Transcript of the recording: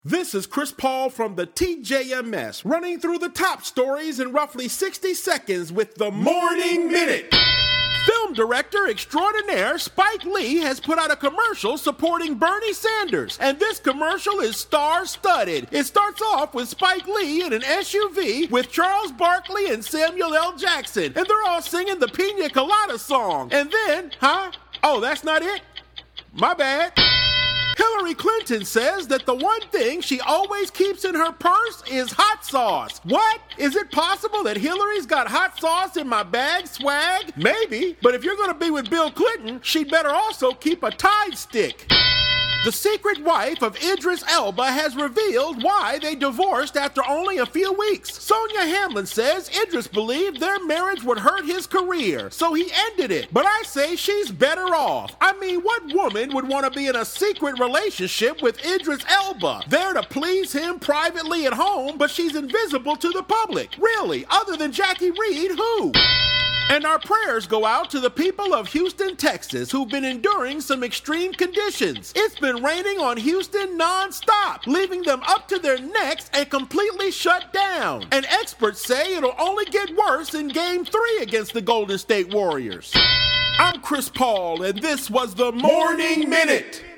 This is Chris Paul from the TJMS, running through the top stories in roughly 60 seconds with the Morning Minute. Film director extraordinaire Spike Lee has put out a commercial supporting Bernie Sanders, and this commercial is star-studded. It starts off with Spike Lee in an SUV with Charles Barkley and Samuel L. Jackson, and they're all singing the Pina Colada song. And then, oh, that's not it? My bad. Hillary Clinton says that the one thing she always keeps in her purse is hot sauce. What? Is it possible that Hillary's got hot sauce in my bag swag? Maybe, but if you're going to be with Bill Clinton, she'd better also keep a Tide stick. The secret wife of Idris Elba has revealed why they divorced after only a few weeks. Sonia Hamlin says Idris believed their marriage would hurt his career, so he ended it. But I say she's better off. I mean, what woman would want to be in a secret relationship with Idris Elba? There to please him privately at home, but she's invisible to the public. Really, other than Jackie Reed, who? And our prayers go out to the people of Houston, Texas, who've been enduring some extreme conditions. It's been raining on Houston non-stop, leaving them up to their necks and completely shut down. And experts say it'll only get worse in Game 3 against the Golden State Warriors. I'm Chris Paul, and this was the Morning Minute.